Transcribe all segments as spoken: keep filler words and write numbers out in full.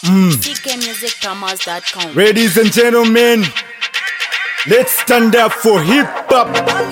Mm. C K music promos dot com. Ladies and gentlemen, let's stand up for hip hop.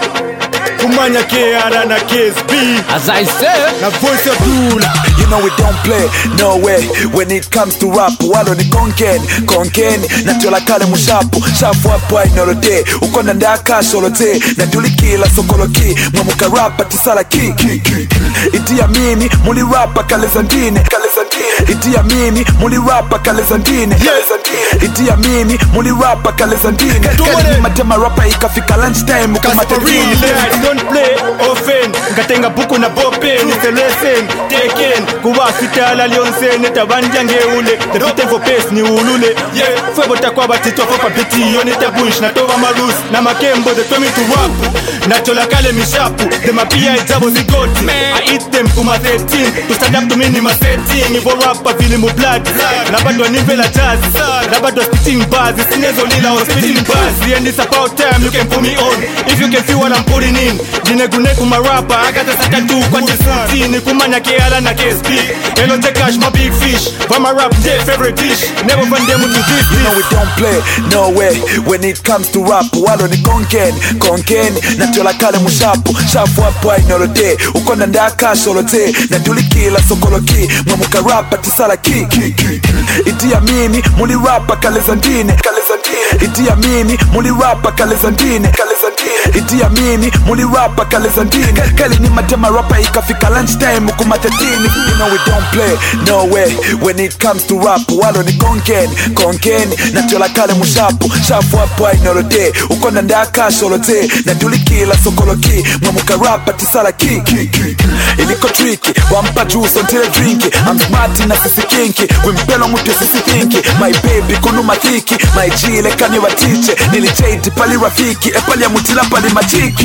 Kumanya K R na K S B. As I said, na voice of Dula. You know we don't play, no way. When it comes to rap, walo ni konken, konken. Na tiola kale mushapu, shafu hapa inolote. Ukonda ndaka sholote, na tulikila sokoloki. Mwamuka rapa tisala ki, ki, ki. Itia mimi, muli rapa kalezandine, kalezandine. Itia mimi, muli rapa kalezandine, kalezandine. Itia mimi, muli rapa kalezandine. Kali matema rapa ikafika lunchtime kumaterini. I don't play often. Ngatenga buku na bopen. It's a lesson taken. Kuwa fitala lionse neta banjange ule. The beat for pace ni ulule. Yeah, fwebo takwa batito fopa piti. Yoneta bush na tova marus. Na makembo they told me to rap. Na chola kale mishapu. The mapia ijabo zigoti. I eat them kuma thirteen. To stand up to me ni ma setting. Ivo rapa fili mu blood. Na bado nivela jazz. Na bado spitting bars. Sinezo lila or spitting bars. And it's about time you can put me on. If you can feel what I'm putting in. Jinegune kuma rapper. I got a sakatu kwa jisuti. Ni kumanya K R na K S B. Hello the cash my big fish. For my rap their favorite dish. Never find them to this. You know we don't play, no way. When it comes to rap, walo ni konken, konken. Na tiola kale mushapu, shafu hapa inolote. Ukonda ndaka sholote. Na tulikila sokoloki. Mwamuka rapa tisala ki, ki, ki. Itia mimi, muli rapa kalezandine, kalezandine. Itia mimi, muli rapa kalezandine, kalezandine. Itia mimi, muli rapa kalezandine. Kali ni matema rapa ikafika lunchtime kumatetini. You know we don't play, no way. When it comes to rap, walo ni konken, konken. Na tiola kale mushapu, shafu hapa inolote. Ukonda ndaka sholote. Na tulikila sokoloki. Mwamuka rapa tisala ki, ki, ki. Iliko tricky, wampa juice until drinky. I'm smart na sisi kinky. Wimpelo mutu sisi kinky. My baby kunu matiki. My jile kani watiche. Nilichedi pali rafiki. Epali ya mutila pali machiki.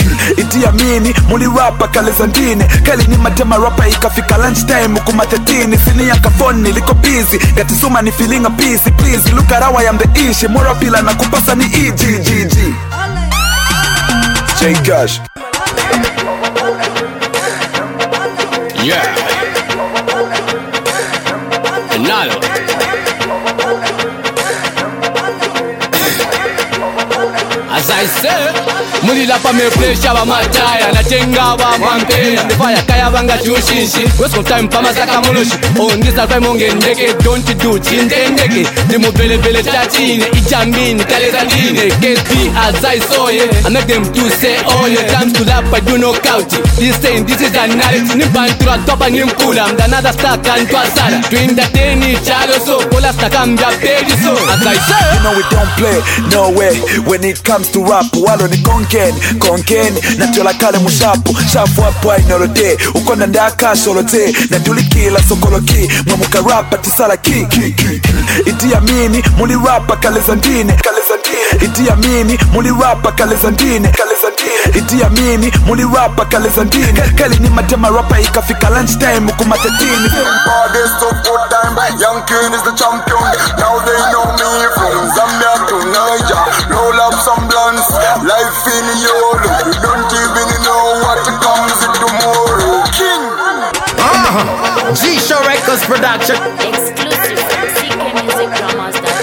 Itia mimi, muli rapa kalezandine. Kali ni matema rapa ikafika lunchtime kumatetini. Sini ya kafoni, liko busy. Gatisuma ni feeling a peace. Please look at how I am the ishi. Mora pila na kupasa ni E G G G. J Cash. yeah. Another. As I said, muli lapa me pressure wa mataya na tenga wa vampire. The fire kaya banga chushishi. Waste of time pa masaka moloshi. On this alfa monge ndeke don't do chindendeke. The mobile bele chatine ijambini kalezandine. K S B as I saw it. I make them to say all your times to lap I do no count. This saying this is a narrative. Nimpantura topa nimkula. I'm another star can't sala. To entertain each other so kola stakambia pedi so. As I said, you know we don't play, no way. When it comes to rap, walo ni konken, konken. Na tiola kale mushapu, shafu hapa inolote. Ukonda ndaka sholote. Na tulikila sokoloki. Mwamuka rapa tisala ki, ki, ki. Itia mimi, muli rapa kalezandine, kalezandine. Itia mimi, muli rapa kalezandine, kalezandine. Itia mimi, muli rapa kalezandine. Kali ni matema rapa ikafika lunchtime kumatetini. Hardest of good time, Young King is the champion. Now they know me from Zambia to Niger. Roll up some blunts, life in YOLO. You don't even know what comes in tomorrow. King! uh-huh. G-Show Records production. Exclusive from C K music promos dot com.